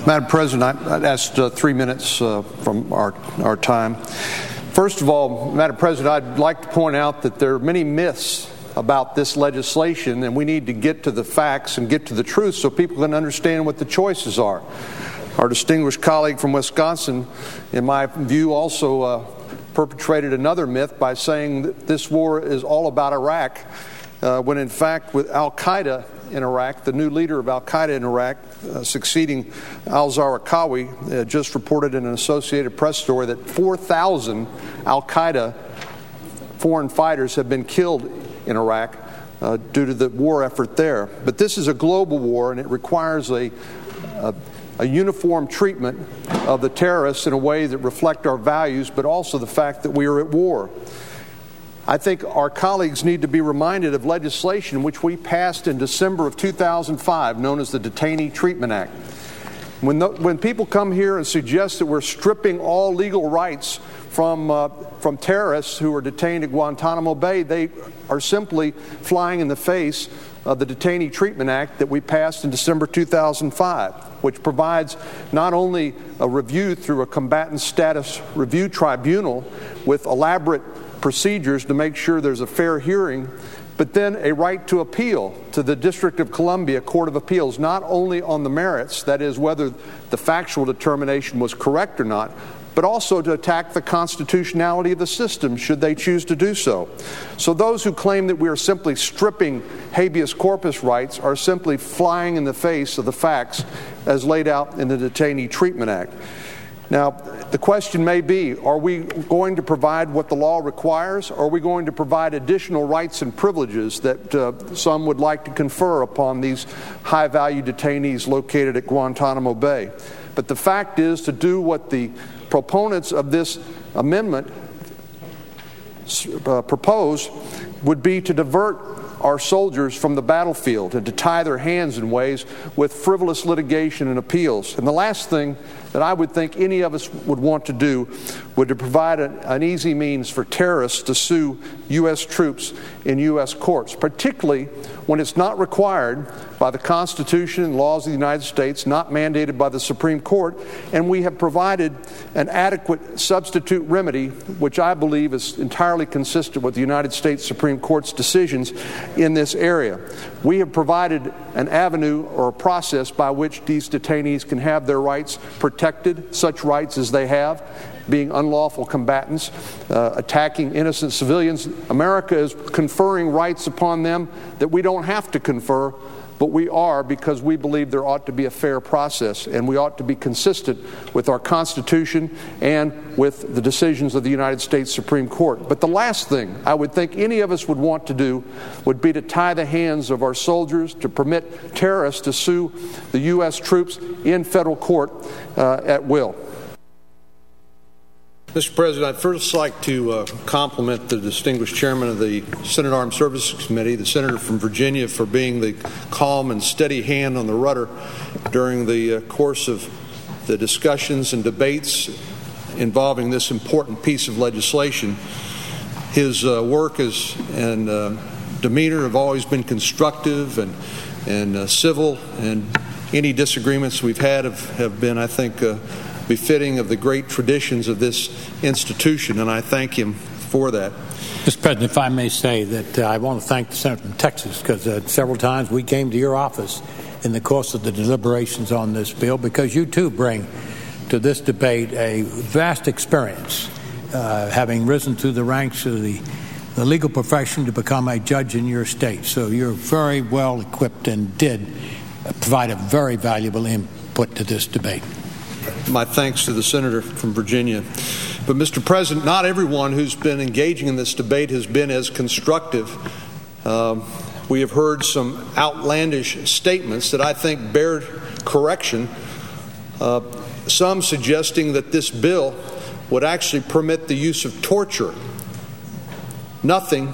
Madam President, I'd asked 3 minutes from our time. First of all, Madam President, I'd like to point out that there are many myths about this legislation, and we need to get to the facts and get to the truth so people can understand what the choices are. Our distinguished colleague from Wisconsin, in my view, also perpetrated another myth by saying that this war is all about Iraq, when in fact with Al-Qaeda in Iraq, the new leader of Al-Qaeda in Iraq, succeeding al-Zarqawi, just reported in an Associated Press story that 4,000 Al-Qaeda foreign fighters have been killed in Iraq due to the war effort there. But this is a global war, and it requires a uniform treatment of the terrorists in a way that reflect our values, but also the fact that we are at war. I think our colleagues need to be reminded of legislation which we passed in December of 2005, known as the Detainee Treatment Act. When people come here and suggest that we're stripping all legal rights from terrorists who are detained at Guantanamo Bay, they are simply flying in the face of the Detainee Treatment Act that we passed in December 2005, which provides not only a review through a combatant status review tribunal with elaborate procedures to make sure there's a fair hearing, but then a right to appeal to the District of Columbia Court of Appeals, not only on the merits, that is, whether the factual determination was correct or not, but also to attack the constitutionality of the system should they choose to do so. So those who claim that we are simply stripping habeas corpus rights are simply flying in the face of the facts as laid out in the Detainee Treatment Act. Now, the question may be, are we going to provide what the law requires, or are we going to provide additional rights and privileges that some would like to confer upon these high-value detainees located at Guantanamo Bay? But the fact is, to do what the proponents of this amendment propose would be to divert our soldiers from the battlefield and to tie their hands in ways with frivolous litigation and appeals. And the last thing that I would think any of us would want to do would to provide an easy means for terrorists to sue U.S. troops in U.S. courts, particularly when it's not required by the Constitution and laws of the United States, not mandated by the Supreme Court, and we have provided an adequate substitute remedy, which I believe is entirely consistent with the United States Supreme Court's decisions in this area. We have provided an avenue or a process by which these detainees can have their rights protected, such rights as they have, being unlawful combatants, attacking innocent civilians. America is conferring rights upon them that we don't have to confer, but we are, because we believe there ought to be a fair process, and we ought to be consistent with our Constitution and with the decisions of the United States Supreme Court. But the last thing I would think any of us would want to do would be to tie the hands of our soldiers, to permit terrorists to sue the U.S. troops in federal court at will. Mr. President, I'd first like to compliment the distinguished chairman of the Senate Armed Services Committee, the senator from Virginia, for being the calm and steady hand on the rudder during the course of the discussions and debates involving this important piece of legislation. His work and demeanor have always been constructive and civil, and any disagreements we've had have been, I think, befitting of the great traditions of this institution, and I thank him for that. Mr. President, if I may say that I want to thank the senator from Texas, because several times we came to your office in the course of the deliberations on this bill, because you too bring to this debate a vast experience, having risen through the ranks of the legal profession to become a judge in your state. So you're very well equipped and did provide a very valuable input to this debate. My thanks to the senator from Virginia. But, Mr. President, not everyone who's been engaging in this debate has been as constructive. We have heard some outlandish statements that I think bear correction, some suggesting that this bill would actually permit the use of torture. Nothing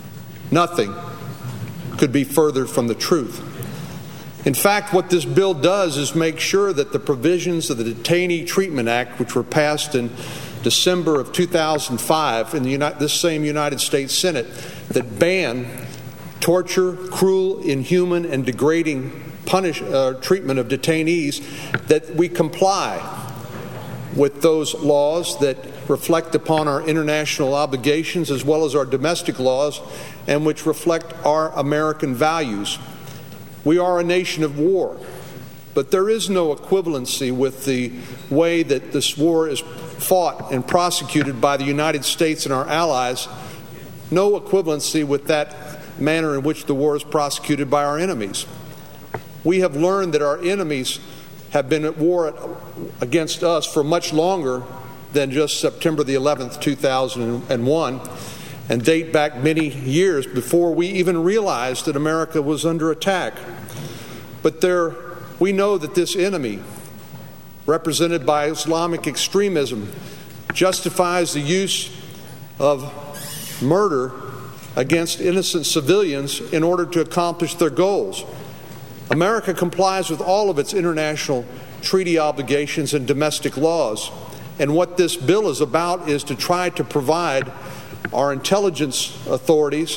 could be further from the truth. In fact, what this bill does is make sure that the provisions of the Detainee Treatment Act, which were passed in December of 2005 in this same United States Senate, that ban torture, cruel, inhuman, and degrading treatment of detainees, that we comply with those laws that reflect upon our international obligations as well as our domestic laws and which reflect our American values. We are a nation of war, but there is no equivalency with the way that this war is fought and prosecuted by the United States and our allies, no equivalency with that manner in which the war is prosecuted by our enemies. We have learned that our enemies have been at war against us for much longer than just September the 11th, 2001, and date back many years before we even realized that America was under attack. But we know that this enemy, represented by Islamic extremism, justifies the use of murder against innocent civilians in order to accomplish their goals. America complies with all of its international treaty obligations and domestic laws. And what this bill is about is to try to provide our intelligence authorities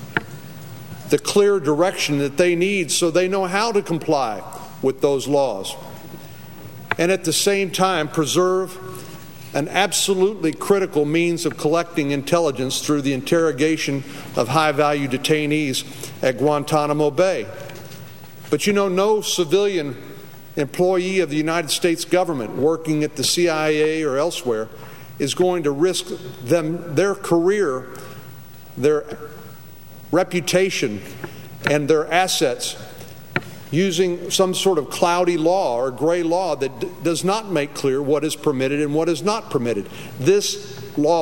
the clear direction that they need so they know how to comply with those laws. And at the same time, preserve an absolutely critical means of collecting intelligence through the interrogation of high-value detainees at Guantanamo Bay. But no civilian employee of the United States government working at the CIA or elsewhere is going to risk their career, their reputation, and their assets using some sort of cloudy law or gray law that does not make clear what is permitted and what is not permitted. This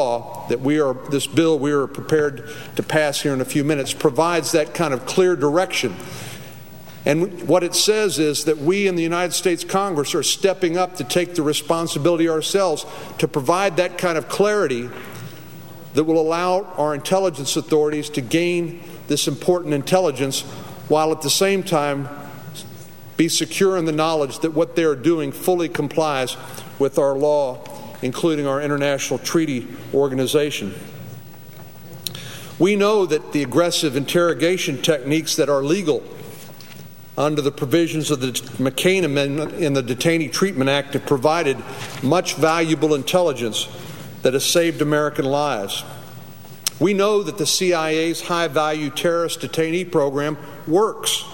bill we are prepared to pass here in a few minutes provides that kind of clear direction. And what it says is that we in the United States Congress are stepping up to take the responsibility ourselves to provide that kind of clarity that will allow our intelligence authorities to gain this important intelligence while at the same time be secure in the knowledge that what they are doing fully complies with our law, including our international treaty organization. We know that the aggressive interrogation techniques that are legal under the provisions of the McCain Amendment in the Detainee Treatment Act have provided much valuable intelligence that has saved American lives. We know that the CIA's high-value terrorist detainee program works.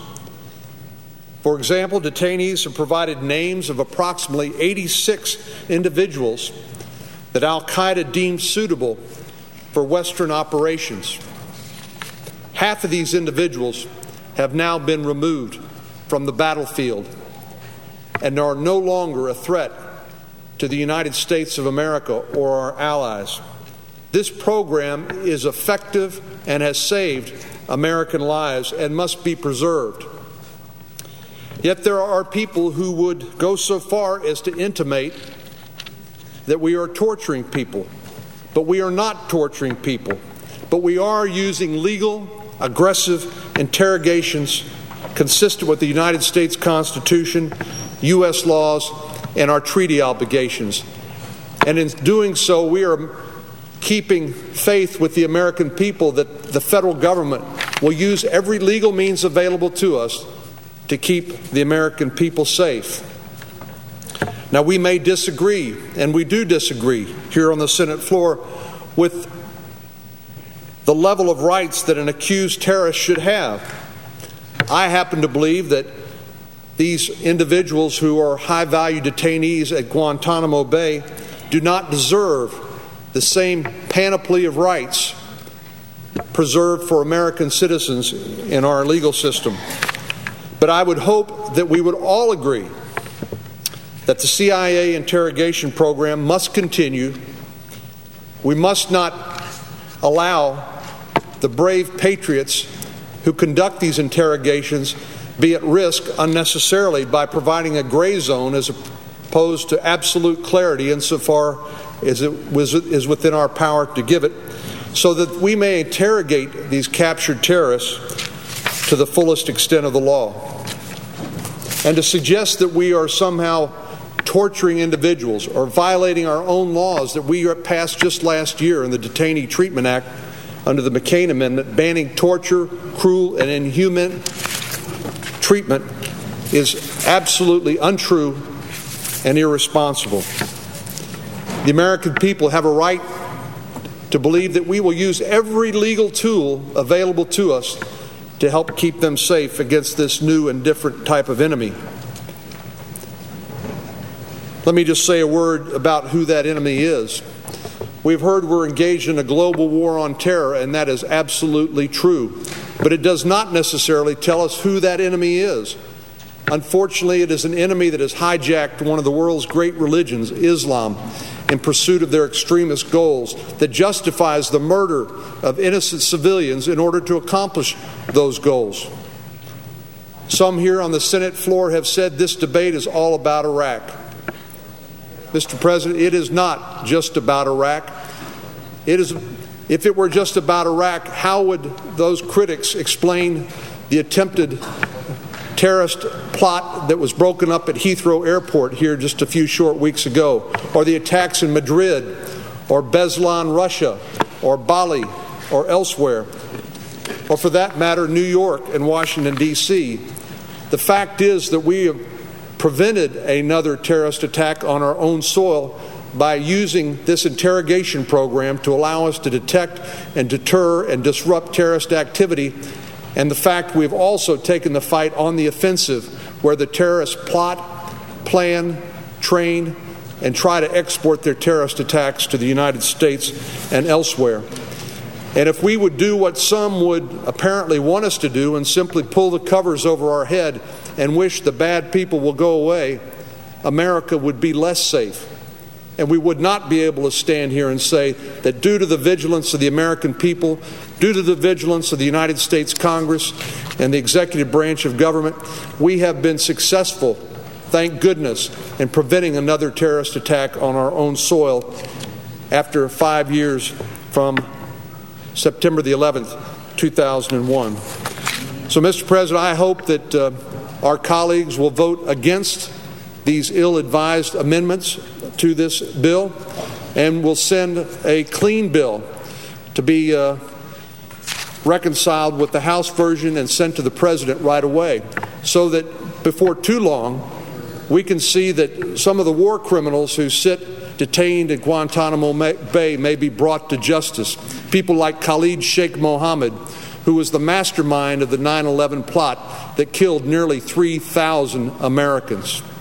For example, detainees have provided names of approximately 86 individuals that al-Qaeda deemed suitable for Western operations. Half of these individuals have now been removed from the battlefield and are no longer a threat to the United States of America or our allies. This program is effective and has saved American lives and must be preserved. Yet there are people who would go so far as to intimate that we are torturing people. But we are not torturing people. But we are using legal, aggressive interrogations consistent with the United States Constitution, U.S. laws, and our treaty obligations. And in doing so, we are keeping faith with the American people that the federal government will use every legal means available to us to keep the American people safe. Now, we may disagree, and we do disagree here on the Senate floor, with the level of rights that an accused terrorist should have. I happen to believe that these individuals who are high-value detainees at Guantanamo Bay do not deserve the same panoply of rights preserved for American citizens in our legal system. But I would hope that we would all agree that the CIA interrogation program must continue. We must not allow the brave patriots who conduct these interrogations be at risk unnecessarily by providing a gray zone as opposed to absolute clarity insofar as it is within our power to give it, so that we may interrogate these captured terrorists to the fullest extent of the law. And to suggest that we are somehow torturing individuals or violating our own laws that we passed just last year in the Detainee Treatment Act under the McCain Amendment, banning torture, cruel, and inhuman treatment is absolutely untrue and irresponsible. The American people have a right to believe that we will use every legal tool available to us to help keep them safe against this new and different type of enemy. Let me just say a word about who that enemy is. We've heard we're engaged in a global war on terror, and that is absolutely true. But it does not necessarily tell us who that enemy is. Unfortunately, it is an enemy that has hijacked one of the world's great religions, Islam, in pursuit of their extremist goals, that justifies the murder of innocent civilians in order to accomplish those goals. Some here on the Senate floor have said this debate is all about Iraq. Mr. President, it is not just about Iraq. If it were just about Iraq, how would those critics explain the attempted terrorist plot that was broken up at Heathrow Airport here just a few short weeks ago, or the attacks in Madrid, or Beslan, Russia, or Bali, or elsewhere, or for that matter, New York and Washington, D.C.? The fact is that we have prevented another terrorist attack on our own soil by using this interrogation program to allow us to detect and deter and disrupt terrorist activity, and the fact we've also taken the fight on the offensive, where the terrorists plot, plan, train, and try to export their terrorist attacks to the United States and elsewhere. And if we would do what some would apparently want us to do and simply pull the covers over our head and wish the bad people will go away, America would be less safe. And we would not be able to stand here and say that due to the vigilance of the American people, due to the vigilance of the United States Congress and the executive branch of government, we have been successful, thank goodness, in preventing another terrorist attack on our own soil after 5 years from September the 11th, 2001. So, Mr. President, I hope that our colleagues will vote against these ill-advised amendments to this bill, and will send a clean bill to be reconciled with the House version and sent to the President right away, so that before too long we can see that some of the war criminals who sit detained at Guantanamo Bay may be brought to justice. People like Khalid Sheikh Mohammed, who was the mastermind of the 9/11 plot that killed nearly 3,000 Americans.